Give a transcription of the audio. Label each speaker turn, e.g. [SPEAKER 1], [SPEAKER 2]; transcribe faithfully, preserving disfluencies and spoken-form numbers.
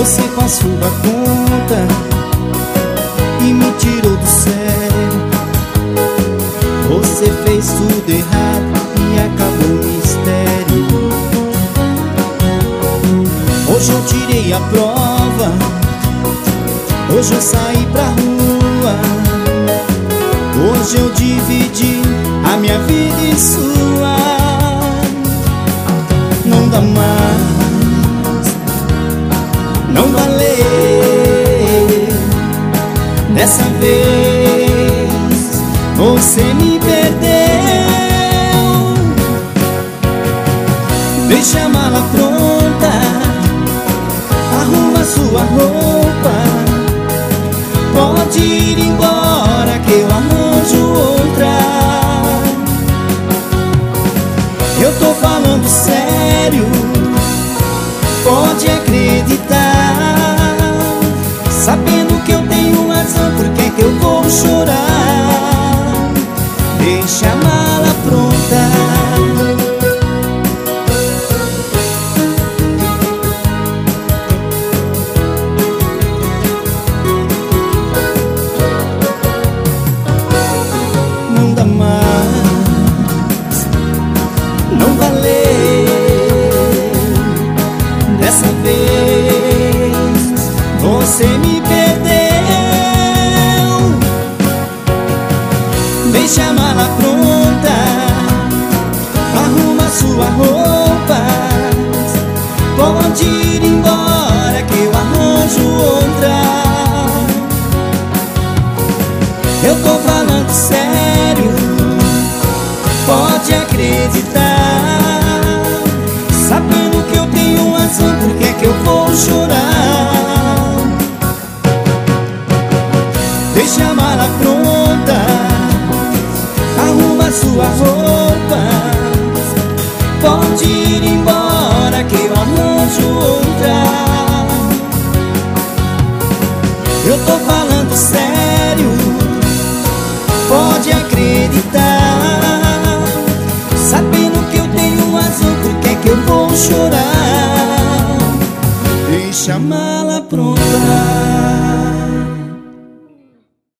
[SPEAKER 1] Você com a sua conta e me tirou do sério. Você fez tudo errado e acabou o mistério. Hoje eu tirei a prova, hoje eu saí pra rua, hoje eu dividi a minha vida e sua. Não dá mais, não valeu. Dessa vez você me perdeu. Deixa a mala pronta, arruma sua roupa, pode ir embora que eu arranjo outra. Eu tô falando sério, pode acreditar. Sabendo que eu tenho razão, por que que eu vou chorar? Deixa a mala pronta. Não dá mais, não valeu. Dessa vez você me perdeu. Deixa a mala pronta, arruma sua roupa, pode ir embora que eu arranjo outra. Eu tô falando sério, pode acreditar. Sabendo que eu tenho razão, por que que eu vou chorar? Deixa a mala pronta, arruma sua roupa, pode ir embora que eu arranjo outra. Eu tô falando sério, pode acreditar. Sabendo que eu tenho razão, por que que eu vou chorar? Deixa a mala pronta.